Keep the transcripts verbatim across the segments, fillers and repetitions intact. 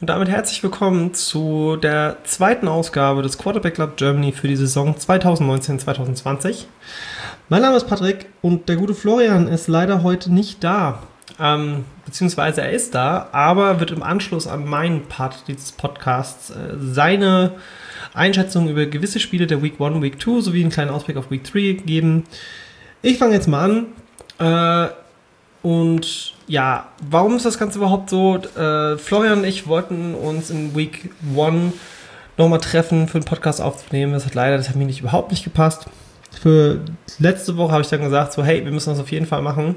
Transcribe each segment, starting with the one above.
Und damit herzlich willkommen zu der zweiten Ausgabe des Quarterback Club Germany für die Saison zwanzig neunzehn zwanzig zwanzig. Mein Name ist Patrick und der gute Florian ist leider heute nicht da. Ähm, beziehungsweise er ist da, aber wird im Anschluss an meinen Part dieses Podcasts äh, seine Einschätzung über gewisse Spiele der Week eins, Week zwei sowie einen kleinen Ausblick auf Week drei geben. Ich fange jetzt mal an. Äh, und ja, warum ist das Ganze überhaupt so? Äh, Florian und ich wollten uns in Week eins nochmal treffen, für einen Podcast aufzunehmen. Das hat leider das hat mir nicht überhaupt nicht gepasst. Für letzte Woche habe ich dann gesagt, so hey, wir müssen das auf jeden Fall machen.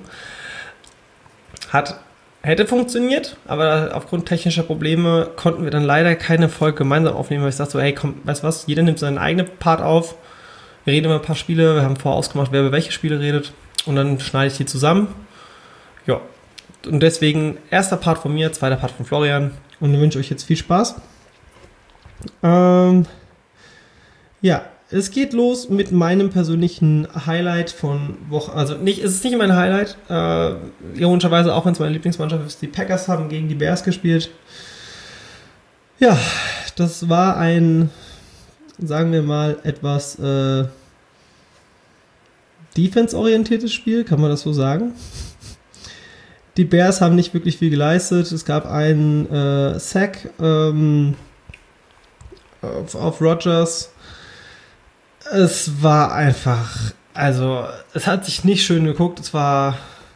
Hat, hätte funktioniert, aber aufgrund technischer Probleme konnten wir dann leider keine Folge gemeinsam aufnehmen, weil ich sagte so, hey, komm, weißt du was, jeder nimmt seinen eigenen Part auf, wir reden über ein paar Spiele, wir haben vorher ausgemacht, wer über welche Spiele redet und dann schneide ich die zusammen. Ja, und deswegen erster Part von mir, zweiter Part von Florian und dann wünsche ich euch jetzt viel Spaß. Ähm, ja, es geht los mit meinem persönlichen Highlight von Woche, also nicht, es ist nicht mein Highlight, äh, ironischerweise auch wenn es meine Lieblingsmannschaft ist, die Packers haben gegen die Bears gespielt. Ja, das war ein, sagen wir mal, etwas äh, defense-orientiertes Spiel, kann man das so sagen? Die Bears haben nicht wirklich viel geleistet, es gab einen äh, Sack ähm, auf, auf Rodgers. Es war einfach, also es hat sich nicht schön geguckt, es war,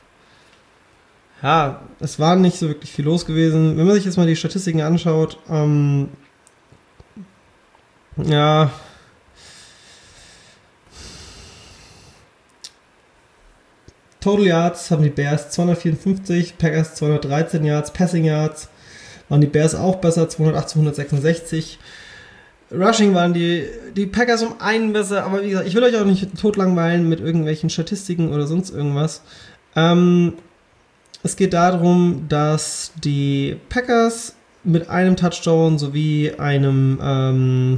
ja, es war nicht so wirklich viel los gewesen. Wenn man sich jetzt mal die Statistiken anschaut, ähm, ja, Total Yards haben die Bears zweihundertvierundfünfzig, Packers zweihundertdreizehn Yards, Passing Yards waren die Bears auch besser, zweihundertacht zu hundertsechsundsechzig. Rushing waren die, die Packers um einen besser, aber wie gesagt, ich will euch auch nicht tot langweilen mit irgendwelchen Statistiken oder sonst irgendwas. Ähm, es geht darum, dass die Packers mit einem Touchdown sowie einem ähm,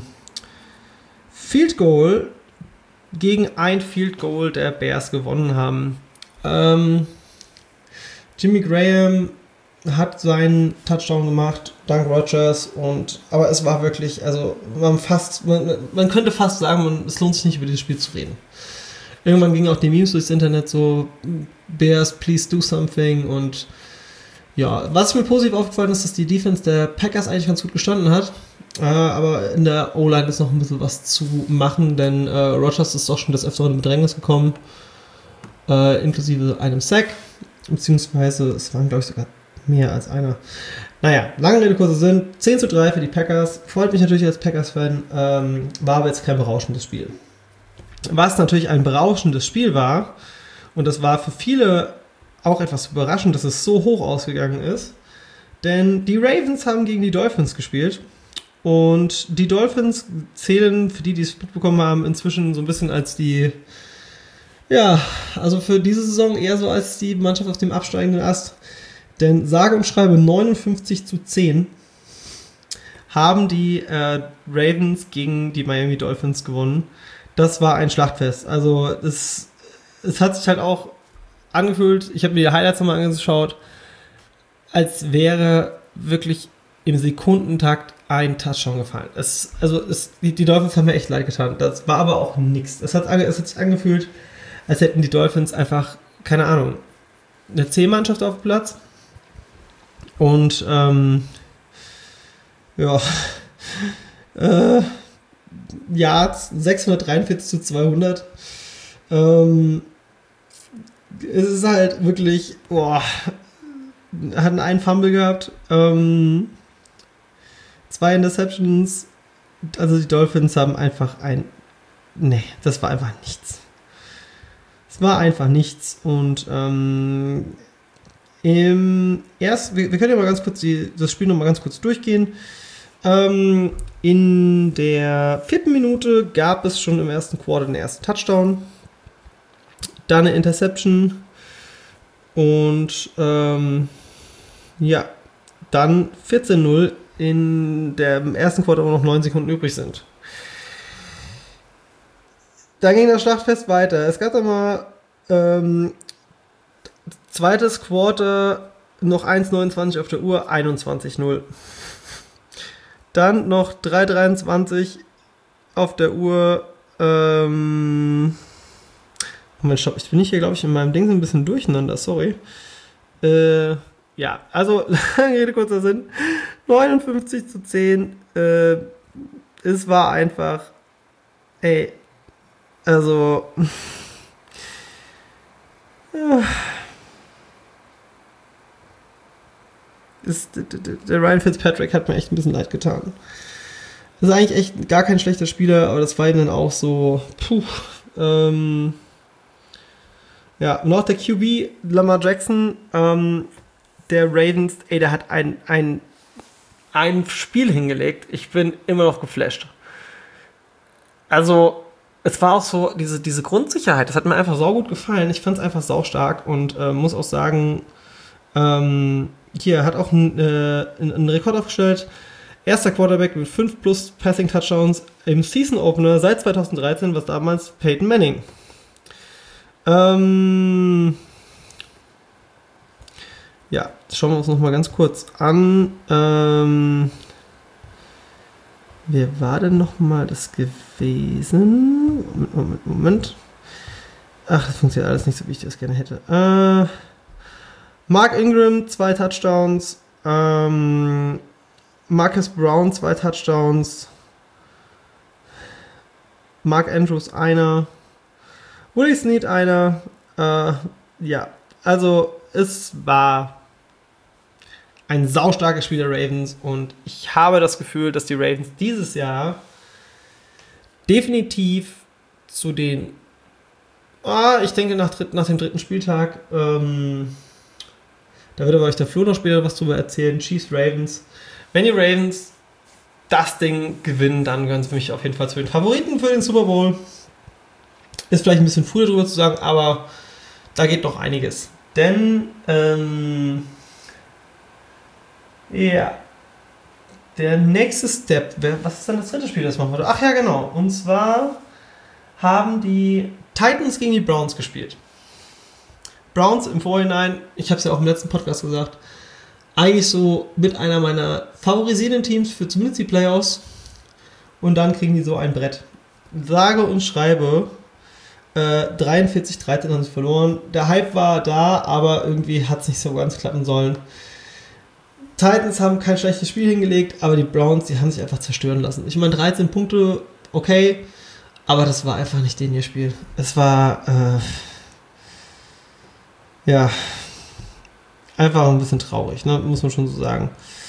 Field Goal gegen ein Field Goal der Bears gewonnen haben. Ähm, Jimmy Graham hat seinen Touchdown gemacht, dank Rodgers, und aber es war wirklich, also man fast, man, man könnte fast sagen, man, es lohnt sich nicht über dieses Spiel zu reden. Irgendwann gingen auch die Memes durchs Internet so, Bears, please do something, und ja, was mir positiv aufgefallen ist, dass die Defense der Packers eigentlich ganz gut gestanden hat, äh, aber in der O-Line ist noch ein bisschen was zu machen, denn äh, Rodgers ist doch schon des Öfteren in Bedrängnis gekommen, äh, inklusive einem Sack, beziehungsweise es waren glaube ich sogar mehr als einer. Naja, lange Rede, kurzer Sinn. zehn zu drei für die Packers. Freut mich natürlich als Packers-Fan. Ähm, war aber jetzt kein berauschendes Spiel. Was natürlich ein berauschendes Spiel war, und das war für viele auch etwas überraschend, dass es so hoch ausgegangen ist, denn die Ravens haben gegen die Dolphins gespielt. Und die Dolphins zählen, für die, die es mitbekommen haben, inzwischen so ein bisschen als die, ja, also für diese Saison eher so als die Mannschaft auf dem absteigenden Ast. Denn sage und schreibe neunundfünfzig zu zehn haben die äh, Ravens gegen die Miami Dolphins gewonnen. Das war ein Schlachtfest. Also es, es hat sich halt auch angefühlt, ich habe mir die Highlights nochmal angeschaut, als wäre wirklich im Sekundentakt ein Touchdown gefallen. Es, also es, die, die Dolphins haben mir echt leid getan. Das war aber auch nichts. Es hat, es hat sich angefühlt, als hätten die Dolphins einfach, keine Ahnung, eine C-Mannschaft auf dem Platz. Und, ähm, ja, äh, Yards sechshundertdreiundvierzig zu zweihundert. Ähm, es ist halt wirklich, boah, hatten einen Fumble gehabt, ähm, zwei Interceptions, also die Dolphins haben einfach ein, nee, das war einfach nichts. Es war einfach nichts und, ähm, Im erst, wir, wir können ja mal ganz kurz die, das Spiel noch mal ganz kurz durchgehen. Ähm, in der vierten Minute gab es schon im ersten Quarter den ersten Touchdown, dann eine Interception und ähm, ja, dann vierzehn null in dem ersten Quarter, wo noch neun Sekunden übrig sind. Dann ging das Schlachtfest weiter. Es gab dann mal ähm, zweites Quarter, noch eins neunundzwanzig auf der Uhr, einundzwanzig null. Dann noch drei dreiundzwanzig auf der Uhr. Ähm, Moment, stopp, ich bin nicht hier, glaube ich, in meinem Ding so ein bisschen durcheinander, sorry. Äh, ja, also, lange Rede, kurzer Sinn. neunundfünfzig zu zehn. Äh, es war einfach, ey, also, ja. Ist, der Ryan Fitzpatrick hat mir echt ein bisschen leid getan. Das ist eigentlich echt gar kein schlechter Spieler, aber das war ihm dann auch so, puh, ähm, ja, noch der Q B, Lamar Jackson, ähm, der Ravens, ey, der hat ein, ein, ein Spiel hingelegt, ich bin immer noch geflasht. Also, es war auch so, diese, diese Grundsicherheit, das hat mir einfach saugut gefallen, ich fand es einfach saustark und äh, muss auch sagen, ähm, hier, hat auch einen, äh, einen Rekord aufgestellt. Erster Quarterback mit fünf plus Passing Touchdowns im Season Opener seit zweitausenddreizehn, was damals Peyton Manning. Ähm, ja, schauen wir uns noch mal ganz kurz an. Ähm, wer war denn noch mal das gewesen? Moment, Moment, Moment. Ach, das funktioniert alles nicht so, wie ich das gerne hätte. Äh, Mark Ingram, zwei Touchdowns. Ähm, Marcus Brown, zwei Touchdowns. Mark Andrews, einer. Willie Snead, einer. Äh, ja, also es war ein saustarkes Spiel der Ravens und ich habe das Gefühl, dass die Ravens dieses Jahr definitiv zu den, ah, ich denke nach, nach dem dritten Spieltag, ähm, da wird aber euch der Flo noch später was drüber erzählen, Chiefs, Ravens. Wenn die Ravens das Ding gewinnen, dann gehören sie für mich auf jeden Fall zu den Favoriten für den Super Bowl. Ist vielleicht ein bisschen früh darüber zu sagen, aber da geht noch einiges. Denn, ähm, ja, der nächste Step, was ist dann das dritte Spiel, das machen wir? Ach ja, genau. Und zwar haben die Titans gegen die Browns gespielt. Browns im Vorhinein, ich habe es ja auch im letzten Podcast gesagt, eigentlich so mit einer meiner favorisierenden Teams für zumindest die Playoffs. Und dann kriegen die so ein Brett. Sage und schreibe, äh, dreiundvierzig dreizehn haben sie verloren. Der Hype war da, aber irgendwie hat es nicht so ganz klappen sollen. Titans haben kein schlechtes Spiel hingelegt, aber die Browns, die haben sich einfach zerstören lassen. Ich meine, dreizehn Punkte, okay, aber das war einfach nicht denen ihr Spiel. Es war, äh, ja, einfach ein bisschen traurig, ne? Muss man schon so sagen.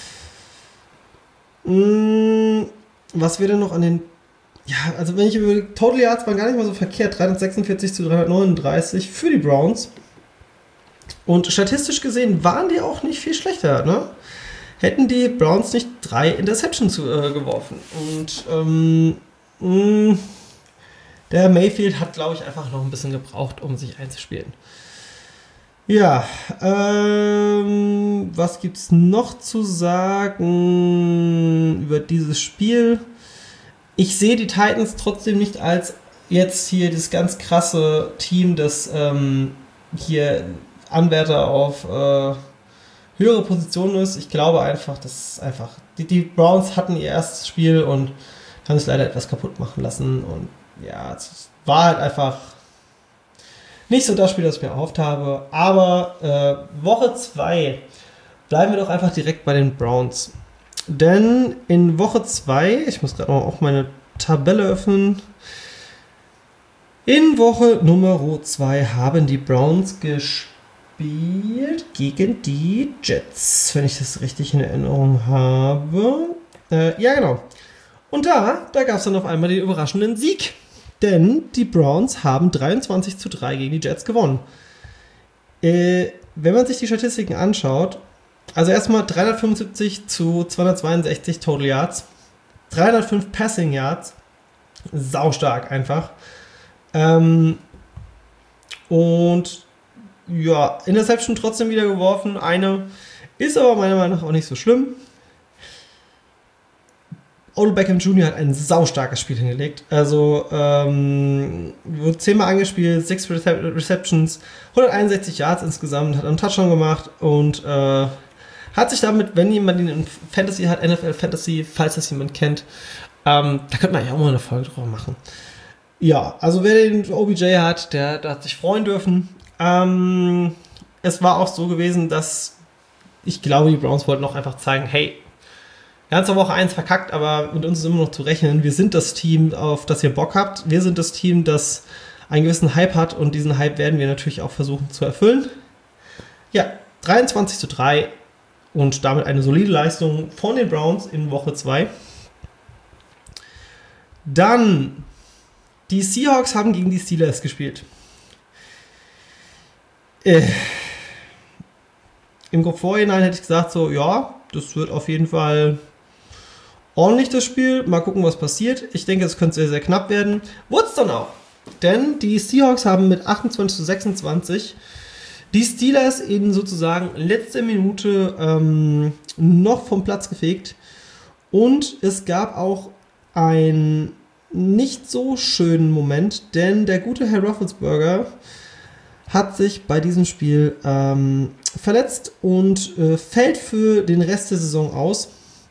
Hm, was wir denn noch an den, ja, also wenn ich über Total Yards waren gar nicht mal so verkehrt, dreihundertsechsundvierzig zu dreihundertneununddreißig für die Browns. Und statistisch gesehen waren die auch nicht viel schlechter, ne? Hätten die Browns nicht drei Interceptions äh, geworfen. Und ähm, mh, der Mayfield hat, glaube ich, einfach noch ein bisschen gebraucht, um sich einzuspielen. Ja, ähm, was gibt's noch zu sagen über dieses Spiel? Ich sehe die Titans trotzdem nicht als jetzt hier das ganz krasse Team, das ähm, hier Anwärter auf äh, höhere Positionen ist. Ich glaube einfach, dass einfach die, die Browns hatten ihr erstes Spiel und haben es leider etwas kaputt machen lassen. Und ja, es war halt einfach nicht so das Spiel, das ich mir erhofft habe. Aber äh, Woche zwei bleiben wir doch einfach direkt bei den Browns. Denn in Woche zwei, ich muss gerade auch meine Tabelle öffnen, in Woche Nummer zwei haben die Browns gespielt gegen die Jets, wenn ich das richtig in Erinnerung habe. Äh, ja, genau. Und da, da gab es dann auf einmal den überraschenden Sieg. Denn die Browns haben dreiundzwanzig zu drei gegen die Jets gewonnen. Äh, wenn man sich die Statistiken anschaut, also erstmal dreihundertfünfundsiebzig zu zweihundertzweiundsechzig Total Yards, dreihundertfünf Passing Yards, saustark einfach. Ähm, und ja, Interception trotzdem wieder geworfen, eine, ist aber meiner Meinung nach auch nicht so schlimm. Odell Beckham Junior hat ein saustarkes Spiel hingelegt. Also, ähm, wurde zehnmal angespielt, sechs Receptions, hunderteinundsechzig Yards insgesamt, hat einen Touchdown gemacht und äh, Hat sich damit, wenn jemand ihn in Fantasy hat, N F L Fantasy, falls das jemand kennt, ähm, da könnte man ja auch mal eine Folge drüber machen. Ja, also wer den O B J hat, der, der hat sich freuen dürfen. Ähm, es war auch so gewesen, dass ich glaube, die Browns wollten auch einfach zeigen, hey, ganze Woche eins verkackt, aber mit uns ist immer noch zu rechnen. Wir sind das Team, auf das ihr Bock habt. Wir sind das Team, das einen gewissen Hype hat und diesen Hype werden wir natürlich auch versuchen zu erfüllen. Ja, dreiundzwanzig zu drei und damit eine solide Leistung von den Browns in Woche zwei. Dann, die Seahawks haben gegen die Steelers gespielt. Äh, Im Vorhinein hätte ich gesagt, so, ja, das wird auf jeden Fall ordentlich das Spiel. Mal gucken, was passiert. Ich denke, es könnte sehr, sehr knapp werden. Wurde es dann auch. Denn die Seahawks haben mit achtundzwanzig zu sechsundzwanzig die Steelers in sozusagen letzter Minute ähm, noch vom Platz gefegt. Und es gab auch einen nicht so schönen Moment, denn der gute Herr Roethlisberger hat sich bei diesem Spiel ähm, verletzt und äh, fällt für den Rest der Saison aus.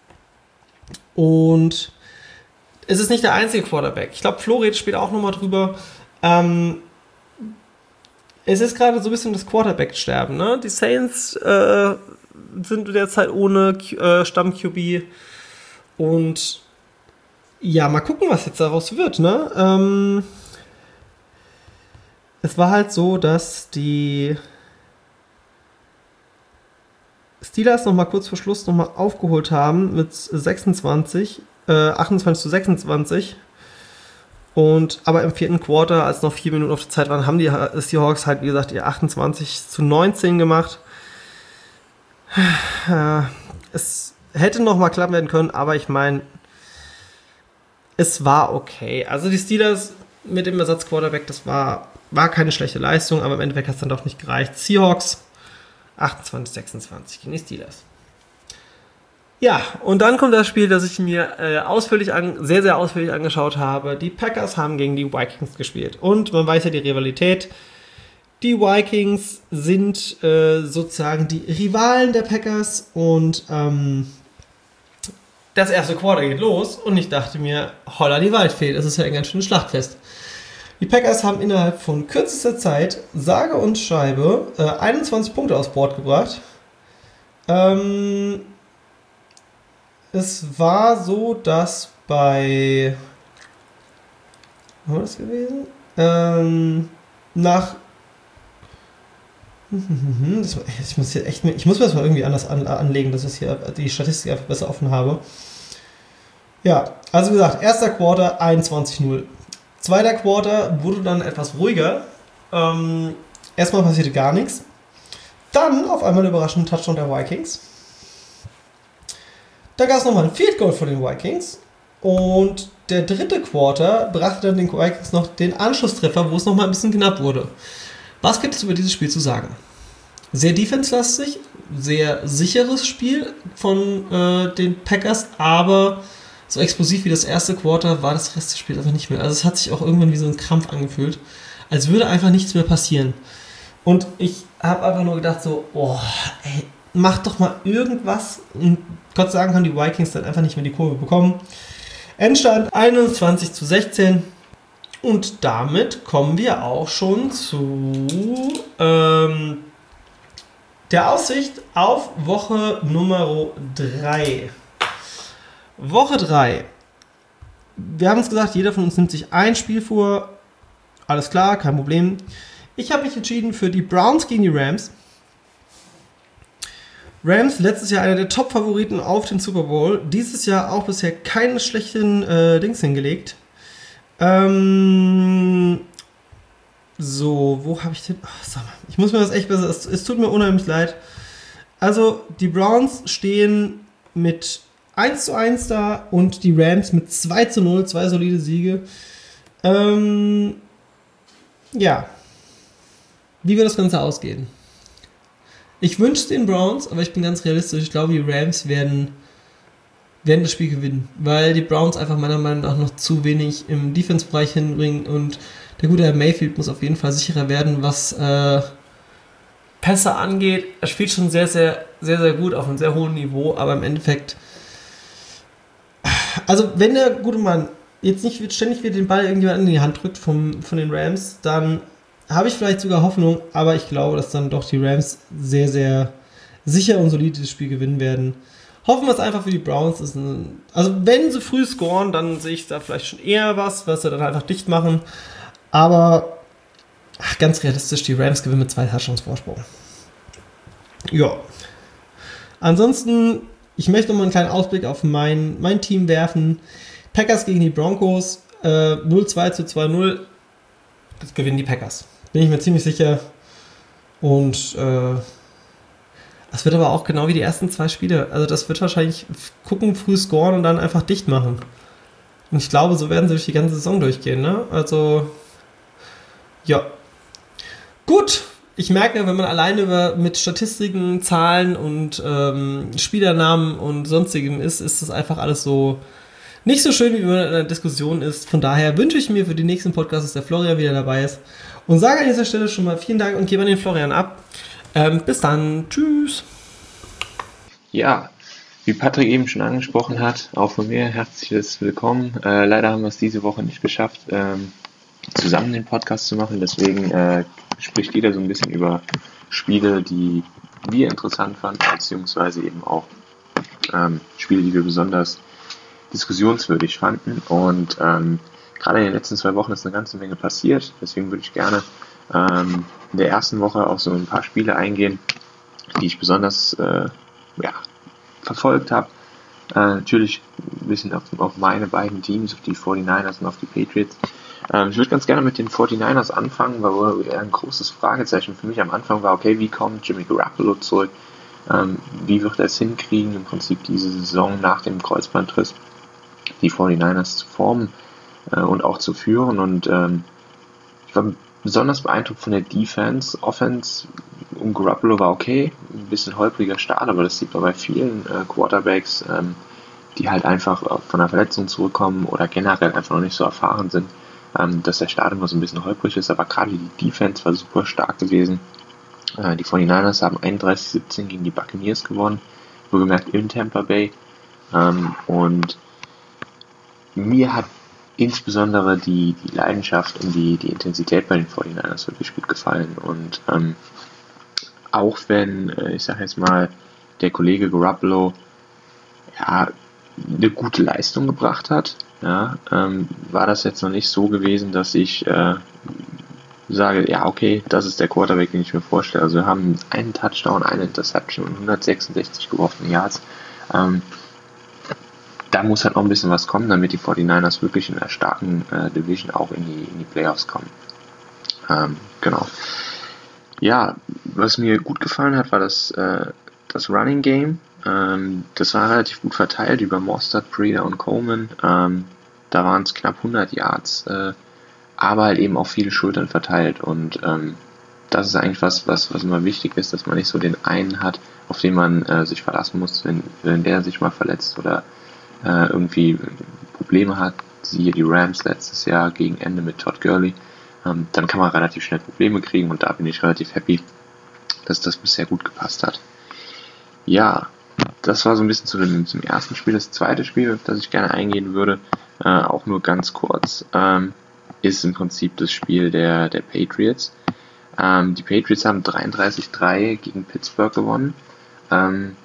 Und es ist nicht der einzige Quarterback. Ich glaube, Flo redet später auch nochmal drüber. Ähm, es ist gerade so ein bisschen das Quarterback-Sterben. Ne? Die Saints äh, sind derzeit ohne äh, Stamm-Q B. Und ja, mal gucken, was jetzt daraus wird. Ne? Ähm, es war halt so, dass die Steelers noch mal kurz vor Schluss noch mal aufgeholt haben mit sechsundzwanzig, äh, achtundzwanzig zu sechsundzwanzig. Und aber im vierten Quarter, als noch vier Minuten auf der Zeit waren, haben die Seahawks halt, wie gesagt, ihr achtundzwanzig zu neunzehn gemacht. Äh, es hätte noch mal klappen werden können, aber ich meine, es war okay. Also die Steelers mit dem Ersatz-Quarterback, das war, war keine schlechte Leistung, aber im Endeffekt hat es dann doch nicht gereicht. Seahawks achtundzwanzig sechsundzwanzig gegen die Steelers. Ja, und dann kommt das Spiel, das ich mir äh, ausführlich an, sehr, sehr ausführlich angeschaut habe. Die Packers haben gegen die Vikings gespielt. Und man weiß ja die Rivalität. Die Vikings sind äh, sozusagen die Rivalen der Packers. Und ähm, das erste Quarter geht los. Und ich dachte mir, holla die Waldfee, das ist ja ein ganz schönes Schlachtfest. Die Packers haben innerhalb von kürzester Zeit, sage und schreibe, äh, einundzwanzig Punkte aufs Board gebracht. Ähm, es war so, dass bei... Was war das gewesen? Ähm, nach... Das, ich, muss hier echt, ich muss mir das mal irgendwie anders an, anlegen, dass ich hier die Statistik einfach besser offen habe. Ja, also wie gesagt, erster Quarter einundzwanzig null. Zweiter Quarter wurde dann etwas ruhiger. Ähm, erstmal passierte gar nichts. Dann auf einmal überraschend Touchdown der Vikings. Da gab es nochmal ein Field Goal von den Vikings. Und der dritte Quarter brachte dann den Vikings noch den Anschlusstreffer, wo es nochmal ein bisschen knapp wurde. Was gibt es über dieses Spiel zu sagen? Sehr defense-lastig, sehr sicheres Spiel von äh, den Packers, aber so explosiv wie das erste Quarter war das Rest des Spiels einfach nicht mehr. Also es hat sich auch irgendwann wie so ein Krampf angefühlt, als würde einfach nichts mehr passieren. Und ich habe einfach nur gedacht so, oh, ey, mach doch mal irgendwas. Und Gott sei Dank haben die Vikings dann einfach nicht mehr die Kurve bekommen. Endstand einundzwanzig zu sechzehn. Und damit kommen wir auch schon zu ähm, der Aussicht auf Woche Nummer drei. Woche drei. Wir haben uns gesagt, jeder von uns nimmt sich ein Spiel vor. Alles klar, kein Problem. Ich habe mich entschieden für die Browns gegen die Rams. Rams, letztes Jahr einer der Top-Favoriten auf den Super Bowl. Dieses Jahr auch bisher keine schlechten äh, Dings hingelegt. Ähm, so, wo habe ich den... Oh, sag mal, ich muss mir das echt besser... Es, es tut mir unheimlich leid. Also, die Browns stehen mit eins zu eins da und die Rams mit zwei zu null, zwei solide Siege. Ähm, ja. Wie wird das Ganze ausgehen? Ich wünsche es den Browns, aber ich bin ganz realistisch. Ich glaube, die Rams werden... werden das Spiel gewinnen, weil die Browns einfach meiner Meinung nach noch zu wenig im Defense-Bereich hinbringen und der gute Herr Mayfield muss auf jeden Fall sicherer werden, was äh, Pässe angeht, er spielt schon sehr, sehr, sehr, sehr gut auf einem sehr hohen Niveau, aber im Endeffekt, also wenn der gute Mann jetzt nicht ständig wieder den Ball irgendjemand in die Hand drückt vom, von den Rams, dann habe ich vielleicht sogar Hoffnung, aber ich glaube, dass dann doch die Rams sehr, sehr sicher und solid das Spiel gewinnen werden. Hoffen wir es einfach für die Browns. Ist ein, also wenn sie früh scoren, dann sehe ich da vielleicht schon eher was, was sie dann einfach dicht machen. Aber ach, ganz realistisch, die Rams gewinnen mit zwei Touchdowns Vorsprung. Ja. Ansonsten, ich möchte noch mal einen kleinen Ausblick auf mein, mein Team werfen. Packers gegen die Broncos, äh, null zwei zu zwei null. Das gewinnen die Packers. Bin ich mir ziemlich sicher. Und äh, das wird aber auch genau wie die ersten zwei Spiele. Also das wird wahrscheinlich gucken, früh scoren und dann einfach dicht machen. Und ich glaube, so werden sie durch die ganze Saison durchgehen. Ne? Also, ja. Gut. Ich merke, wenn man alleine über, mit Statistiken, Zahlen und ähm, Spielernamen und sonstigem ist, ist das einfach alles so nicht so schön, wie wenn man in einer Diskussion ist. Von daher wünsche ich mir für die nächsten Podcasts, dass der Florian wieder dabei ist. Und sage an dieser Stelle schon mal vielen Dank und gebe an den Florian ab. Ähm, bis dann. Tschüss. Ja, wie Patrick eben schon angesprochen hat, auch von mir herzliches Willkommen. Äh, leider haben wir es diese Woche nicht geschafft, ähm, zusammen den Podcast zu machen. Deswegen äh, spricht jeder so ein bisschen über Spiele, die wir interessant fanden, beziehungsweise eben auch ähm, Spiele, die wir besonders diskussionswürdig fanden. Und ähm, gerade in den letzten zwei Wochen ist eine ganze Menge passiert. Deswegen würde ich gerne ähm, in der ersten Woche auf so ein paar Spiele eingehen, die ich besonders äh, ja, verfolgt habe. Äh, natürlich ein bisschen auf, auf meine beiden Teams, auf die forty-niners und auf die Patriots. Ähm, ich würde ganz gerne mit den forty-niners anfangen, weil ein großes Fragezeichen für mich am Anfang war, okay, wie kommt Jimmy Garoppolo zurück? Ähm, wie wird er es hinkriegen, im Prinzip diese Saison nach dem Kreuzbandriss die forty-niners zu formen äh, und auch zu führen? Und ähm, ich war besonders beeindruckt von der Defense. Offense um Garoppolo war okay, ein bisschen holpriger Start, aber das sieht man bei vielen äh, Quarterbacks, ähm, die halt einfach von einer Verletzung zurückkommen oder generell einfach noch nicht so erfahren sind, ähm, dass der Start immer so ein bisschen holprig ist, aber gerade die Defense war super stark gewesen. Äh, die forty-niners haben einunddreißig siebzehn gegen die Buccaneers gewonnen, nur gemerkt in Tampa Bay, ähm, und mir hat insbesondere die, die Leidenschaft und die, die Intensität bei den forty-niners wirklich gut gefallen. Und ähm, auch wenn, äh, ich sage jetzt mal, der Kollege Garoppolo ja, eine gute Leistung gebracht hat, ja, ähm, war das jetzt noch nicht so gewesen, dass ich äh, sage, ja okay, das ist der Quarterback, den ich mir vorstelle. Also wir haben einen Touchdown, eine Interception und hundertsechsundsechzig geworfene Yards. Ähm, Da muss halt noch ein bisschen was kommen, damit die forty-niners wirklich in der starken äh, Division auch in die, in die Playoffs kommen. Ähm, genau. Ja, was mir gut gefallen hat, war das, äh, das Running Game. Ähm, das war relativ gut verteilt über Mostert, Breeder und Coleman. Ähm, da waren es knapp hundert Yards, äh, aber halt eben auch viele Schultern verteilt. Und ähm, das ist eigentlich was, was, was immer wichtig ist, dass man nicht so den einen hat, auf den man äh, sich verlassen muss, wenn, wenn der sich mal verletzt oder äh, irgendwie Probleme hat, siehe die Rams letztes Jahr gegen Ende mit Todd Gurley, ähm, dann kann man relativ schnell Probleme kriegen und da bin ich relativ happy, dass das bisher gut gepasst hat. Ja, das war so ein bisschen zu dem, zum ersten Spiel. Das zweite Spiel, auf das ich gerne eingehen würde, äh, auch nur ganz kurz, ähm, ist im Prinzip das Spiel der, der Patriots. Ähm, die Patriots haben dreiunddreißig drei gegen Pittsburgh gewonnen. Ähm,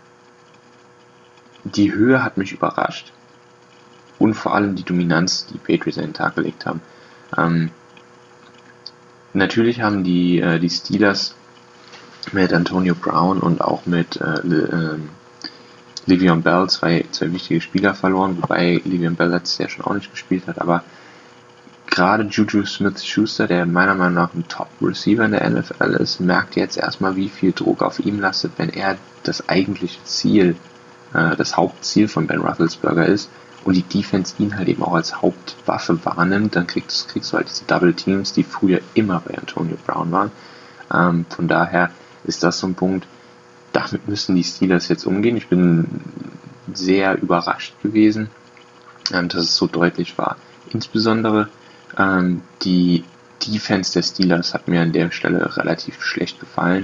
Die Höhe hat mich überrascht und vor allem die Dominanz, die die Patriots an den Tag gelegt haben. Ähm, natürlich haben die, äh, die Steelers mit Antonio Brown und auch mit äh, äh, Le'Veon Bell zwei, zwei wichtige Spieler verloren, wobei Le'Veon Bell letztes Jahr schon auch nicht gespielt hat, aber gerade Juju Smith-Schuster, der meiner Meinung nach ein Top-Receiver in der N F L ist, merkt jetzt erstmal, wie viel Druck auf ihm lastet, wenn er das eigentliche Ziel das Hauptziel von Ben Roethlisberger ist und die Defense ihn halt eben auch als Hauptwaffe wahrnimmt, dann kriegst, kriegst du halt diese Double Teams, die früher immer bei Antonio Brown waren. Ähm, von daher ist das so ein Punkt, damit müssen die Steelers jetzt umgehen. Ich bin sehr überrascht gewesen, ähm, dass es so deutlich war. Insbesondere ähm, die Defense der Steelers hat mir an der Stelle relativ schlecht gefallen.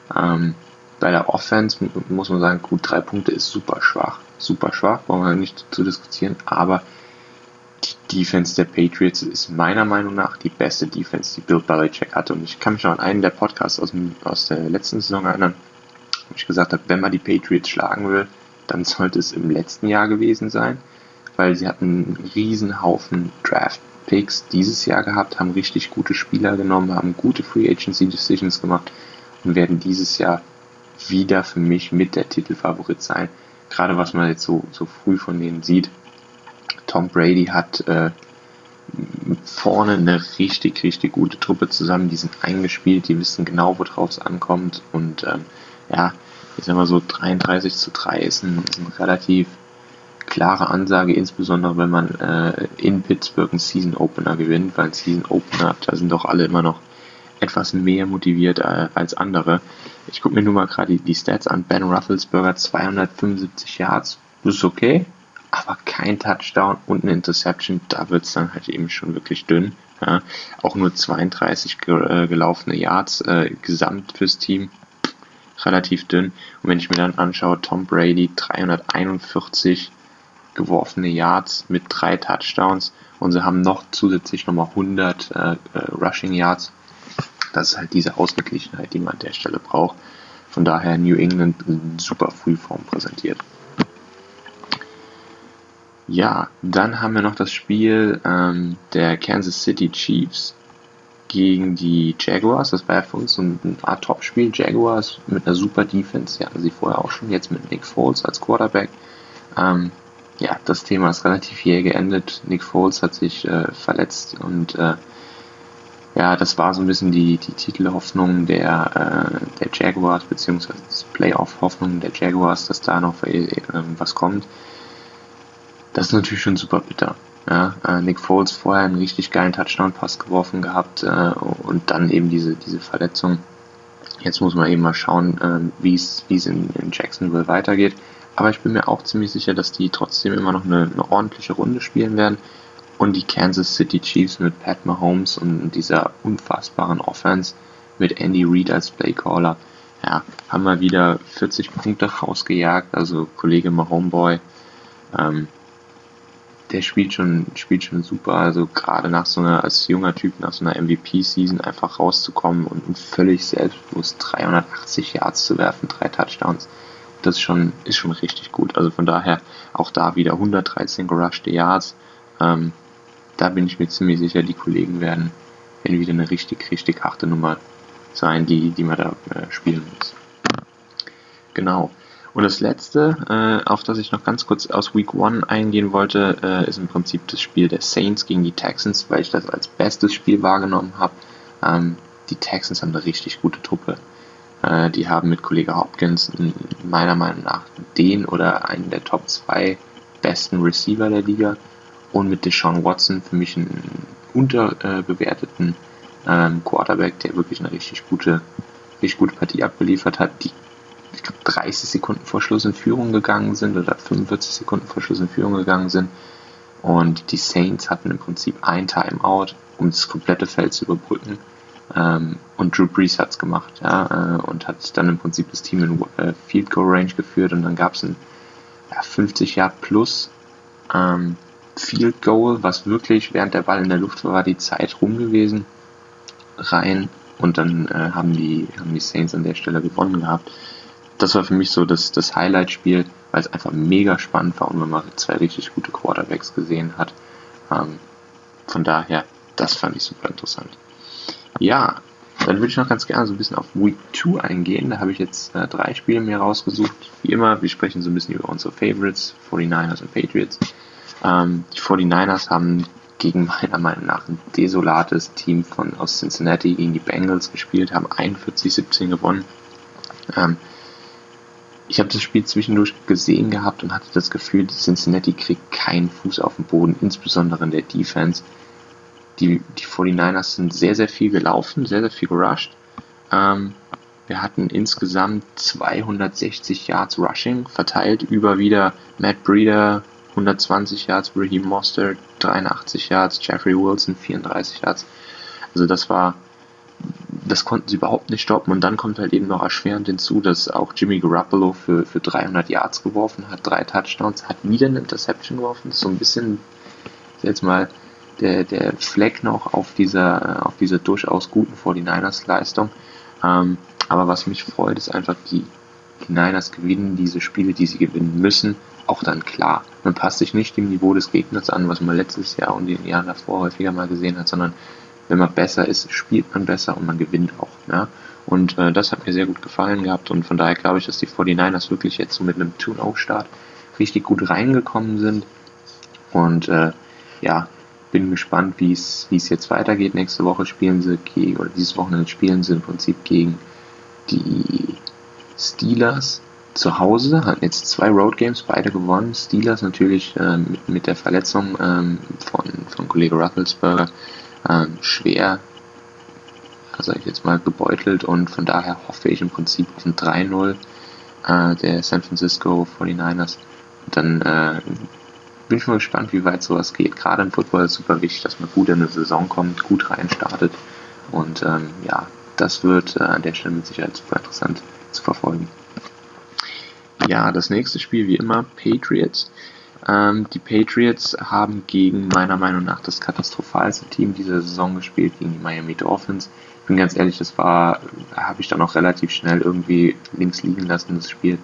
Ähm, bei der Offense muss man sagen, gut, drei Punkte ist super schwach. Super schwach, brauchen wir nicht zu diskutieren, aber die Defense der Patriots ist meiner Meinung nach die beste Defense, die Bill Belichick hatte. Und ich kann mich noch an einen der Podcasts aus, dem, aus der letzten Saison erinnern, wo ich gesagt habe, wenn man die Patriots schlagen will, dann sollte es im letzten Jahr gewesen sein, weil sie hatten einen riesen Haufen Draft-Picks dieses Jahr gehabt, haben richtig gute Spieler genommen, haben gute Free Agency Decisions gemacht und werden dieses Jahr wieder für mich mit der Titelfavorit sein. Gerade was man jetzt so, so früh von denen sieht. Tom Brady hat äh, vorne eine richtig, richtig gute Truppe zusammen. Die sind eingespielt, die wissen genau, worauf es ankommt. Und ähm, ja, ich sag mal so, dreiunddreißig zu drei ist, ein, ist eine relativ klare Ansage, insbesondere wenn man äh, in Pittsburgh einen Season Opener gewinnt, weil ein Season Opener, da sind doch alle immer noch etwas mehr motiviert äh, als andere. Ich gucke mir nur mal gerade die, die Stats an. Ben Roethlisberger zweihundertfünfundsiebzig Yards, das ist okay, aber kein Touchdown und eine Interception, da wird es dann halt eben schon wirklich dünn. Ja. Auch nur zweiunddreißig ge- äh, gelaufene Yards äh, gesamt fürs Team, relativ dünn. Und wenn ich mir dann anschaue, Tom Brady dreihunderteinundvierzig geworfene Yards mit drei Touchdowns und sie haben noch zusätzlich nochmal hundert äh, äh, Rushing Yards. Das ist halt diese Ausgeglichenheit, die man an der Stelle braucht. Von daher New England in super Frühform präsentiert. Ja, dann haben wir noch das Spiel ähm, der Kansas City Chiefs gegen die Jaguars. Das war ja für uns so ein Art Top-Spiel. Jaguars mit einer super Defense, die hatten sie vorher auch schon, jetzt mit Nick Foles als Quarterback. Ähm, ja, das Thema ist relativ jäh geendet. Nick Foles hat sich äh, verletzt und äh, ja, das war so ein bisschen die, die Titelhoffnung der, äh, der Jaguars, beziehungsweise die Playoff-Hoffnung der Jaguars, dass da noch äh, was kommt. Das ist natürlich schon super bitter. Ja, äh, Nick Foles vorher einen richtig geilen Touchdown-Pass geworfen gehabt äh, und dann eben diese, diese Verletzung. Jetzt muss man eben mal schauen, äh, wie es in, in Jacksonville weitergeht. Aber ich bin mir auch ziemlich sicher, dass die trotzdem immer noch eine, eine ordentliche Runde spielen werden. Und die Kansas City Chiefs mit Pat Mahomes und dieser unfassbaren Offense mit Andy Reid als Playcaller, ja, haben wir wieder vierzig Punkte rausgejagt. Also Kollege Mahomeboy, ähm, der spielt schon, spielt schon super. Also gerade nach so einer, als junger Typ, nach so einer M V P-Season einfach rauszukommen und völlig selbstbewusst dreihundertachtzig Yards zu werfen, drei Touchdowns, das ist schon, ist schon richtig gut. Also von daher auch da wieder hundertdreizehn gerushte Yards. Ähm, da bin ich mir ziemlich sicher, die Kollegen werden, werden wieder eine richtig, richtig harte Nummer sein, die, die man da äh, spielen muss. Genau. Und das letzte, äh, auf das ich noch ganz kurz aus Week One eingehen wollte, äh, ist im Prinzip das Spiel der Saints gegen die Texans, weil ich das als bestes Spiel wahrgenommen habe. Ähm, die Texans haben eine richtig gute Truppe. Äh, die haben mit Kollege Hopkins meiner Meinung nach den oder einen der Top zwei besten Receiver der Liga und mit Deshaun Watson für mich einen unterbewerteten ähm, Quarterback, der wirklich eine richtig gute, richtig gute Partie abgeliefert hat, die ich glaube dreißig Sekunden vor Schluss in Führung gegangen sind oder fünfundvierzig Sekunden vor Schluss in Führung gegangen sind. Und die Saints hatten im Prinzip ein Timeout, um das komplette Feld zu überbrücken. Ähm, und Drew Brees hat's gemacht, ja, äh, und hat dann im Prinzip das Team in äh, Field Goal Range geführt und dann gab es ein ja, fünfzig Yard plus ähm, Field Goal, was wirklich während der Ball in der Luft war, war die Zeit rum gewesen, rein und dann äh, haben die haben die Saints an der Stelle gewonnen gehabt. Das war für mich so das, das Highlight-Spiel, weil es einfach mega spannend war und man mal zwei richtig gute Quarterbacks gesehen hat. Ähm, von daher, das fand ich super interessant. Ja, dann würde ich noch ganz gerne so ein bisschen auf Week zwei eingehen. Da habe ich jetzt äh, drei Spiele mir rausgesucht. Wie immer, wir sprechen so ein bisschen über unsere Favorites, forty-niners und Patriots. Ähm, die forty-niners haben gegen meiner Meinung nach ein desolates Team von aus Cincinnati gegen die Bengals gespielt, haben einundvierzig siebzehn gewonnen. Ähm, ich habe das Spiel zwischendurch gesehen gehabt und hatte das Gefühl, Cincinnati kriegt keinen Fuß auf den Boden, insbesondere in der Defense. Die, die forty-niners sind sehr, sehr viel gelaufen, sehr, sehr viel gerusht. Ähm, wir hatten insgesamt zweihundertsechzig Yards Rushing, verteilt über wieder Matt Breida, hundertzwanzig Yards, Raheem Mostert, dreiundachtzig Yards, Jeffrey Wilson, vierunddreißig Yards. Also das war das konnten sie überhaupt nicht stoppen. Und dann kommt halt eben noch erschwerend hinzu, dass auch Jimmy Garoppolo für, für dreihundert Yards geworfen hat, drei Touchdowns, hat wieder eine Interception geworfen. Das ist so ein bisschen, jetzt mal, der, der Fleck noch auf dieser, auf dieser durchaus guten forty-niners-Leistung. Ähm, aber was mich freut, ist einfach, die, die Niners gewinnen diese Spiele, die sie gewinnen müssen, auch dann klar. Man passt sich nicht dem Niveau des Gegners an, was man letztes Jahr und die Jahre davor häufiger mal gesehen hat, sondern wenn man besser ist, spielt man besser und man gewinnt auch. Ja? Und äh, das hat mir sehr gut gefallen gehabt und von daher glaube ich, dass die forty-niners wirklich jetzt so mit einem zwei null Start richtig gut reingekommen sind und äh, ja, bin gespannt, wie es wie es jetzt weitergeht. Nächste Woche spielen sie gegen, oder dieses Wochenende spielen sie im Prinzip gegen die Steelers zu Hause, hatten jetzt zwei Road Games, beide gewonnen. Steelers natürlich äh, mit, mit der Verletzung ähm, von, von Kollege Rufflesberger ähm, schwer, also ich jetzt mal gebeutelt und von daher hoffe ich im Prinzip auf ein drei null äh, der San Francisco forty-niners. Und dann äh, bin ich mal gespannt, wie weit sowas geht. Gerade im Football ist es super wichtig, dass man gut in eine Saison kommt, gut reinstartet und ähm, ja, das wird äh, an der Stelle mit Sicherheit super interessant zu verfolgen. Ja, das nächste Spiel wie immer Patriots. Ähm, die Patriots haben gegen meiner Meinung nach das katastrophalste Team dieser Saison gespielt, gegen die Miami Dolphins. Ich bin ganz ehrlich, das war, habe ich dann auch relativ schnell irgendwie links liegen lassen, das Spiel.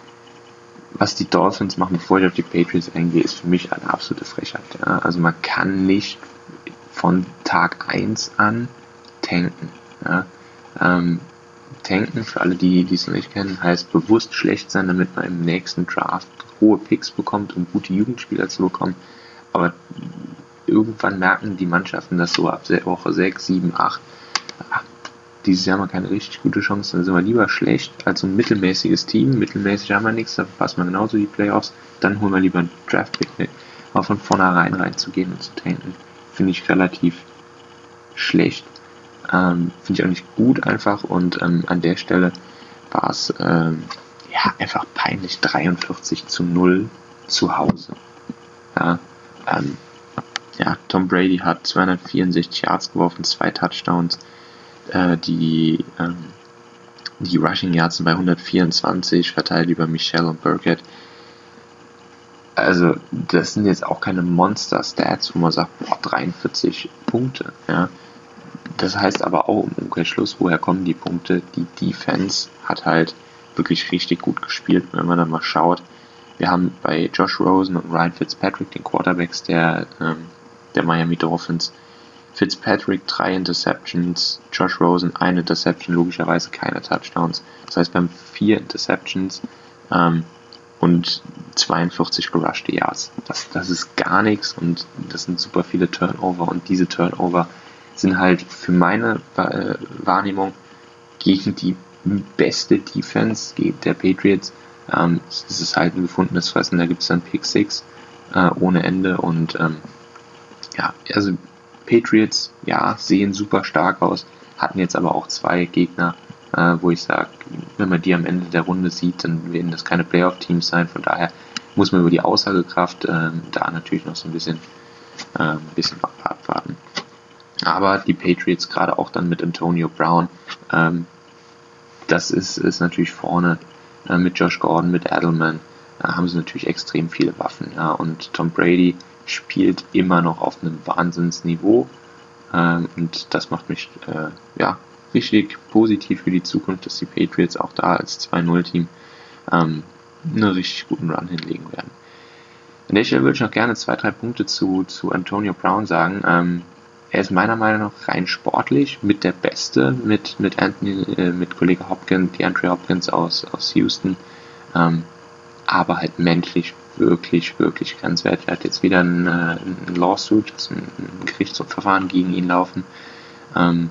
Was die Dolphins machen, bevor ich auf die Patriots eingehe, ist für mich eine absolute Frechheit. Ja? Also man kann nicht von Tag eins an tanken. Ja? Ähm, tanken, für alle, die es noch nicht kennen, heißt bewusst schlecht sein, damit man im nächsten Draft hohe Picks bekommt, um gute Jugendspieler zu bekommen. Aber irgendwann merken die Mannschaften das so ab Woche sechs, sieben, acht. Dieses Jahr haben wir keine richtig gute Chance, dann sind wir lieber schlecht als ein mittelmäßiges Team. Mittelmäßig haben wir nichts, da verpassen wir genauso die Playoffs. Dann holen wir lieber einen Draft-Pick. Aber von vornherein reinzugehen und zu tanken, finde ich relativ schlecht. Ähm, finde ich auch nicht gut einfach und ähm, an der Stelle war es ähm, ja, einfach peinlich, dreiundvierzig zu null zu Hause. Ja, ähm, ja, Tom Brady hat zweihundertvierundsechzig Yards geworfen, zwei Touchdowns, äh, die, ähm, die Rushing Yards sind bei hundertvierundzwanzig, verteilt über Michel und Burkett. Also, das sind jetzt auch keine Monster-Stats, wo man sagt, boah, dreiundvierzig Punkte, ja. Das heißt aber auch im Umkehrschluss, woher kommen die Punkte? Die Defense hat halt wirklich richtig gut gespielt, wenn man dann mal schaut. Wir haben bei Josh Rosen und Ryan Fitzpatrick, den Quarterbacks der, ähm, der Miami Dolphins, Fitzpatrick drei Interceptions, Josh Rosen eine Interception, logischerweise keine Touchdowns. Das heißt, wir haben vier Interceptions ähm, und zweiundvierzig gerushte Yards. Das, das ist gar nichts und das sind super viele Turnover und diese Turnover sind halt für meine äh, Wahrnehmung gegen die beste Defense der Patriots. Ähm, es ist halt ein gefundenes Fressen, da gibt es dann Pick Six äh, ohne Ende und ähm, ja, also Patriots, ja, sehen super stark aus, hatten jetzt aber auch zwei Gegner, äh, wo ich sage, wenn man die am Ende der Runde sieht, dann werden das keine Playoff-Teams sein, von daher muss man über die Aussagekraft äh, da natürlich noch so ein bisschen, äh, ein bisschen abwarten. Aber die Patriots, gerade auch dann mit Antonio Brown, ähm, das ist, ist natürlich vorne äh, mit Josh Gordon, mit Edelman, äh, haben sie natürlich extrem viele Waffen. Ja, und Tom Brady spielt immer noch auf einem Wahnsinnsniveau ähm, und das macht mich äh, ja, richtig positiv für die Zukunft, dass die Patriots auch da als zwei null Team ähm, einen richtig guten Run hinlegen werden. An der Stelle würde ich noch gerne zwei, drei Punkte zu, zu Antonio Brown sagen. Ähm, Er ist meiner Meinung nach rein sportlich mit der Beste, mit, mit Anthony, äh, mit Kollege Hopkins, DeAndre Hopkins aus, aus Houston, ähm, aber halt menschlich wirklich, wirklich grenzwertig. Er hat jetzt wieder ein, äh, ein Lawsuit, also ein, ein Gerichtsverfahren gegen ihn laufen. Ähm,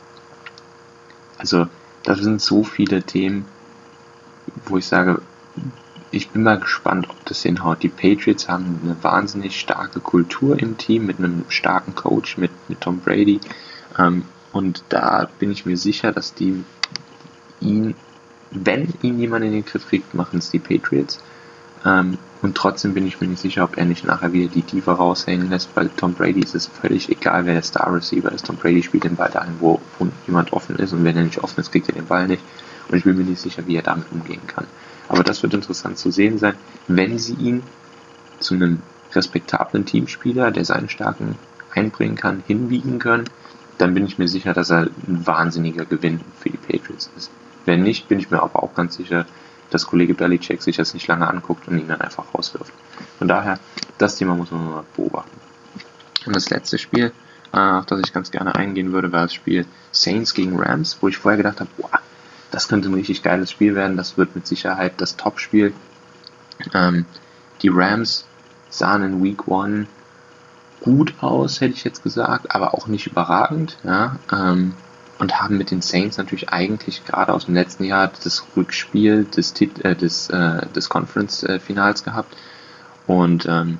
also, das sind so viele Themen, wo ich sage, ich bin mal gespannt, ob das hinhaut. Die Patriots haben eine wahnsinnig starke Kultur im Team mit einem starken Coach, mit, mit Tom Brady. Ähm, und da bin ich mir sicher, dass die ihn, wenn ihn jemand in den Griff kriegt, machen es die Patriots. Ähm, Und trotzdem bin ich mir nicht sicher, ob er nicht nachher wieder die Tiefe raushängen lässt, weil Tom Brady ist es völlig egal, wer der Star Receiver ist. Tom Brady spielt den Ball dahin, wo, wo jemand offen ist, und wenn er nicht offen ist, kriegt er den Ball nicht. Und ich bin mir nicht sicher, wie er damit umgehen kann. Aber das wird interessant zu sehen sein, wenn sie ihn zu einem respektablen Teamspieler, der seine Stärken einbringen kann, hinbiegen können, dann bin ich mir sicher, dass er ein wahnsinniger Gewinn für die Patriots ist. Wenn nicht, bin ich mir aber auch ganz sicher, dass Kollege Belichick sich das nicht lange anguckt und ihn dann einfach rauswirft. Von daher, das Thema muss man mal beobachten. Und das letzte Spiel, auf das ich ganz gerne eingehen würde, war das Spiel Saints gegen Rams, wo ich vorher gedacht habe, boah, das könnte ein richtig geiles Spiel werden, das wird mit Sicherheit das Top-Spiel. Ähm, die Rams sahen in Week One gut aus, hätte ich jetzt gesagt, aber auch nicht überragend, ja, ähm, und haben mit den Saints natürlich eigentlich gerade aus dem letzten Jahr das Rückspiel des, äh, des, äh, des Conference-Finals gehabt. Und ähm,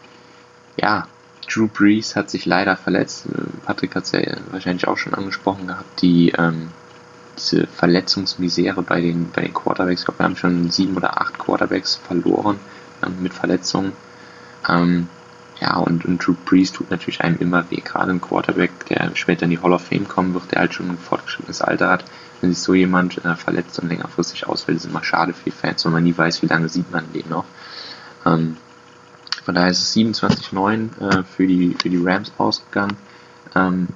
ja, Drew Brees hat sich leider verletzt. Patrick hat es ja wahrscheinlich auch schon angesprochen gehabt, die ähm, diese Verletzungsmisere bei den, bei den Quarterbacks. Ich glaube, wir haben schon sieben oder acht Quarterbacks verloren ähm, mit Verletzungen. Ähm, Ja, und, und Drew Brees tut natürlich einem immer weh. Gerade ein Quarterback, der später in die Hall of Fame kommen wird, der halt schon ein fortgeschrittenes Alter hat. Wenn sich so jemand äh, verletzt und längerfristig ausfällt, ist immer schade für die Fans, weil man nie weiß, wie lange sieht man den noch. Ähm, von daher ist es siebenundzwanzig neun äh, für, die, für die Rams ausgegangen. Ähm,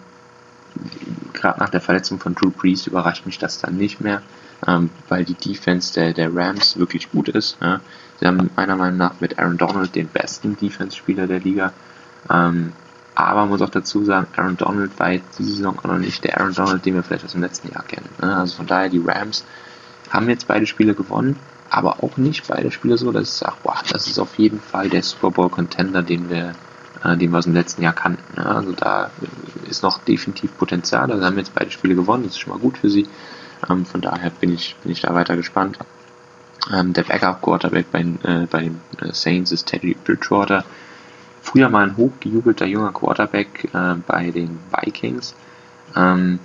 Gerade nach der Verletzung von Drew Brees überrascht mich das dann nicht mehr, ähm, weil die Defense der, der Rams wirklich gut ist. Ja. Sie haben meiner Meinung nach mit Aaron Donald den besten Defense-Spieler der Liga. Ähm, aber man muss auch dazu sagen, Aaron Donald war jetzt diese Saison auch noch nicht der Aaron Donald, den wir vielleicht aus dem letzten Jahr kennen. Ne? Also von daher, die Rams haben jetzt beide Spiele gewonnen, aber auch nicht beide Spiele so, dass ich sage, boah, das ist auf jeden Fall der Super Bowl-Contender, den wir, äh, den wir aus dem letzten Jahr kannten. Ne? Also da ist noch definitiv Potenzial. Also haben jetzt beide Spiele gewonnen, das ist schon mal gut für sie. Ähm, von daher bin ich, bin ich da weiter gespannt. Ähm, der Backup-Quarterback bei, äh, bei den äh, Saints ist Teddy Bridgewater. Früher mal ein hochgejubelter junger Quarterback äh, bei den Vikings. Ähm,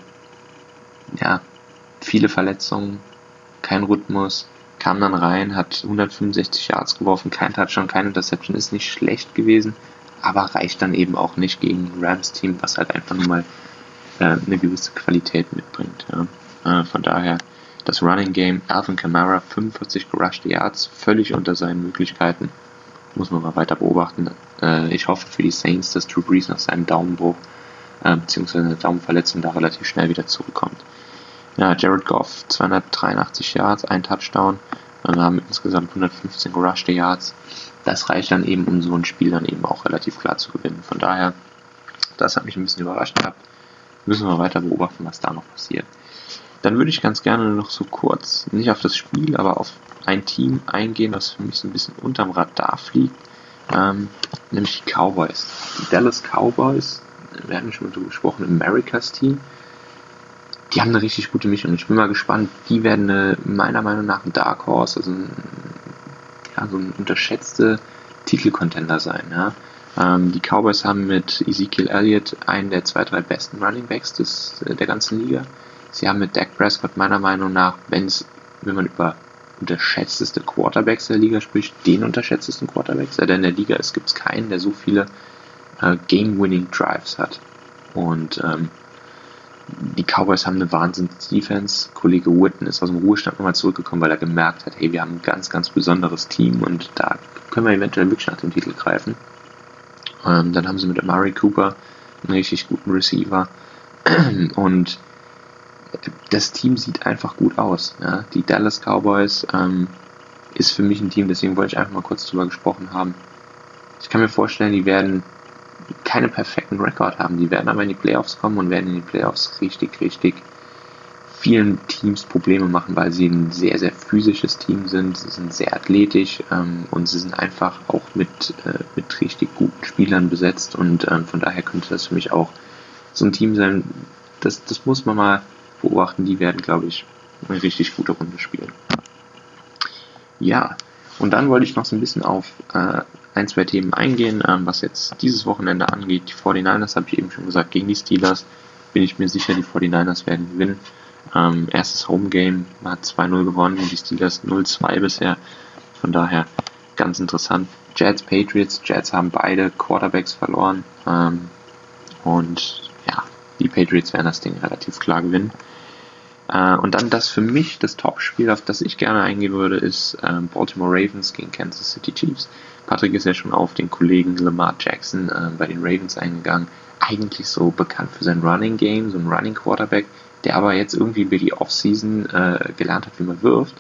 ja, viele Verletzungen, kein Rhythmus, kam dann rein, hat hundertfünfundsechzig Yards geworfen, kein Touchdown, keine Interception, ist nicht schlecht gewesen, aber reicht dann eben auch nicht gegen ein Rams-Team, was halt einfach nur mal äh, eine gewisse Qualität mitbringt. Ja. Äh, von daher das Running Game, Alvin Kamara, fünfundvierzig gerushte Yards, völlig unter seinen Möglichkeiten. Muss man mal weiter beobachten. Äh, ich hoffe für die Saints, dass Drew Brees nach seinem Daumenbruch äh, bzw. einer Daumenverletzung da relativ schnell wieder zurückkommt. Ja, Jared Goff, zweihundertdreiundachtzig Yards, ein Touchdown. Wir haben insgesamt hundertfünfzehn gerushte Yards. Das reicht dann eben, um so ein Spiel dann eben auch relativ klar zu gewinnen. Von daher, das hat mich ein bisschen überrascht gehabt. Müssen wir weiter beobachten, was da noch passiert. Dann würde ich ganz gerne noch so kurz, nicht auf das Spiel, aber auf ein Team eingehen, das für mich so ein bisschen unterm Radar fliegt, ähm, nämlich die Cowboys. Die Dallas Cowboys, wir hatten schon mal drüber gesprochen, Americas Team, die haben eine richtig gute Mischung. Ich bin mal gespannt, die werden eine, meiner Meinung nach ein Dark Horse, also ein, ja, so ein unterschätzter Titelcontender sein. Ja. Ähm, die Cowboys haben mit Ezekiel Elliott einen der zwei, drei besten Running Backs des, der ganzen Liga. Sie haben mit Dak Prescott meiner Meinung nach, wenn's, wenn man über unterschätzteste Quarterbacks der Liga spricht, den unterschätztesten Quarterbacks, der in der Liga ist, gibt es keinen, der so viele äh, Game-Winning-Drives hat. Und ähm, die Cowboys haben eine Wahnsinns-Defense. Kollege Witten ist aus dem Ruhestand nochmal zurückgekommen, weil er gemerkt hat, hey, wir haben ein ganz, ganz besonderes Team und da können wir eventuell wirklich nach dem Titel greifen. Ähm, dann haben sie mit Amari Cooper einen richtig guten Receiver und das Team sieht einfach gut aus. Ja. Die Dallas Cowboys ähm, ist für mich ein Team, deswegen wollte ich einfach mal kurz drüber gesprochen haben. Ich kann mir vorstellen, die werden keine perfekten Rekord haben. Die werden aber in die Playoffs kommen und werden in die Playoffs richtig, richtig vielen Teams Probleme machen, weil sie ein sehr, sehr physisches Team sind. Sie sind sehr athletisch ähm, und sie sind einfach auch mit, äh, mit richtig guten Spielern besetzt und ähm, von daher könnte das für mich auch so ein Team sein, das, das muss man mal beobachten. Die werden, glaube ich, eine richtig gute Runde spielen. Ja, und dann wollte ich noch so ein bisschen auf äh, ein, zwei Themen eingehen, ähm, was jetzt dieses Wochenende angeht. Die forty-niners, habe ich eben schon gesagt, gegen die Steelers bin ich mir sicher, die forty-niners werden gewinnen. Ähm, erstes Home-Game, man hat zwei null gewonnen, die Steelers null zwei bisher. Von daher ganz interessant. Jets, Patriots. Jets haben beide Quarterbacks verloren. Ähm, und ja, die Patriots werden das Ding relativ klar gewinnen. Äh, und dann das für mich, das Top-Spiel, auf das ich gerne eingehen würde, ist äh, Baltimore Ravens gegen Kansas City Chiefs. Patrick ist ja schon auf den Kollegen Lamar Jackson äh, bei den Ravens eingegangen. Eigentlich so bekannt für sein Running Game, so ein Running Quarterback, der aber jetzt irgendwie über die Offseason äh, gelernt hat, wie man wirft.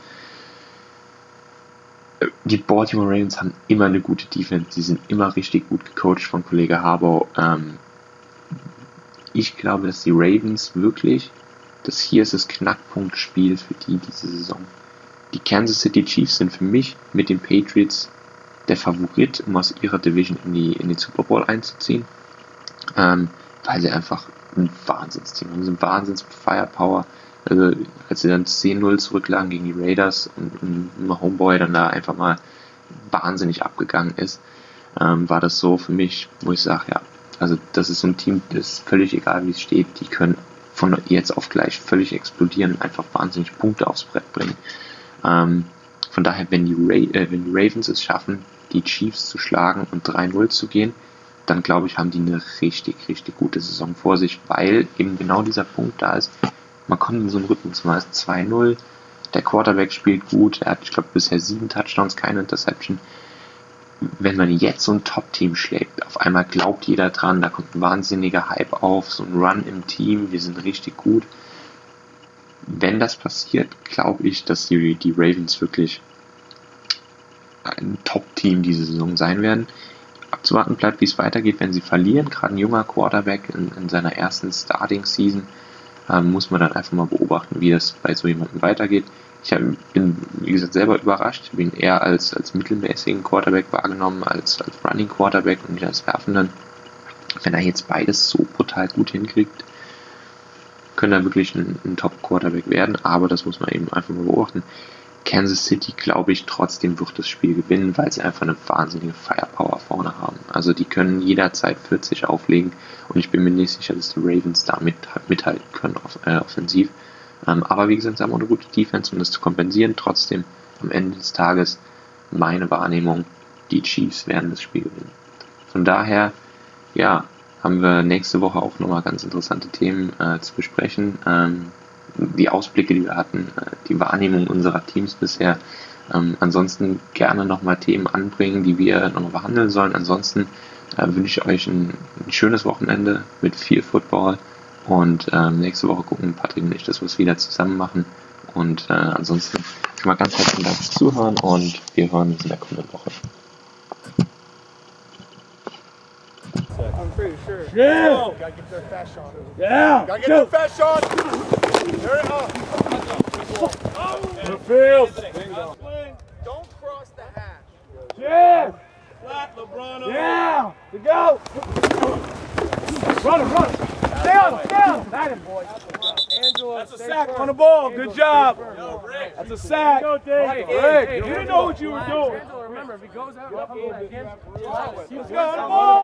Die Baltimore Ravens haben immer eine gute Defense, die sind immer richtig gut gecoacht von Kollege Harbaugh. Ähm, ich glaube, dass die Ravens wirklich, das hier ist das Knackpunktspiel für die diese Saison. Die Kansas City Chiefs sind für mich mit den Patriots der Favorit, um aus ihrer Division in die, in den Super Bowl einzuziehen, ähm, weil sie einfach ein Wahnsinnsteam haben, so ein Wahnsinns-Firepower. Also, als sie dann zehn null zurücklagen gegen die Raiders und, und Homeboy dann da einfach mal wahnsinnig abgegangen ist, ähm, war das so für mich, wo ich sage, ja, also das ist so ein Team, das ist völlig egal, wie es steht, die können von jetzt auf gleich völlig explodieren und einfach wahnsinnig Punkte aufs Brett bringen. Ähm, von daher, wenn die, Ra- äh, wenn die Ravens es schaffen, die Chiefs zu schlagen und drei null zu gehen, dann glaube ich, haben die eine richtig, richtig gute Saison vor sich, weil eben genau dieser Punkt da ist, man kommt in so einen Rhythmus, man ist zwei null, der Quarterback spielt gut, er hat, ich glaube, bisher sieben Touchdowns, keine Interception. Wenn man jetzt so ein Top-Team schlägt, auf einmal glaubt jeder dran, da kommt ein wahnsinniger Hype auf, so ein Run im Team, wir sind richtig gut. Wenn das passiert, glaube ich, dass die, die Ravens wirklich ein Top-Team diese Saison sein werden. Abzuwarten bleibt, wie es weitergeht, wenn sie verlieren. Gerade ein junger Quarterback in, in seiner ersten Starting-Season ähm, muss man dann einfach mal beobachten, wie das bei so jemandem weitergeht. Ich hab, bin, wie gesagt, selber überrascht. Ich bin eher als, als mittelmäßigen Quarterback wahrgenommen, als, als Running Quarterback und nicht als Werfenden. Wenn er jetzt beides so brutal gut hinkriegt, könnte er wirklich ein, ein Top-Quarterback werden, aber das muss man eben einfach mal beobachten. Kansas City, glaube ich, trotzdem wird das Spiel gewinnen, weil sie einfach eine wahnsinnige Firepower vorne haben. Also die können jederzeit vierzig auflegen und ich bin mir nicht sicher, dass die Ravens damit mithalten können auf, äh, offensiv. Ähm, aber wie gesagt, sie haben auch eine gute Defense, um das zu kompensieren. Trotzdem am Ende des Tages meine Wahrnehmung, die Chiefs werden das Spiel gewinnen. Von daher, ja, haben wir nächste Woche auch nochmal ganz interessante Themen äh, zu besprechen. Ähm, die Ausblicke, die wir hatten, äh, die Wahrnehmung unserer Teams bisher. Ähm, ansonsten gerne nochmal Themen anbringen, die wir nochmal behandeln sollen. Ansonsten äh, wünsche ich euch ein, ein schönes Wochenende mit viel Football. Und ähm, nächste Woche gucken Patrick und ich, dass wir es wieder zusammen machen. Und äh, ansonsten schon mal ganz herzlichen Dank fürs Zuhören und wir hören uns in der kommenden Woche. I'm pretty sure. Yeah. Oh, gotta get their fast shot. Yeah. Gotta get their fast shot. There it is. The field. Don't cross the hash. Yeah. Flat LeBron. Yeah. To go. Run him, run him. Stay on him, stay on him. That him, boy. Angela, That's a sack on the ball. Good job. That's a sack. Rick, you didn't know what you were doing. Remember, if he goes out, Let's go.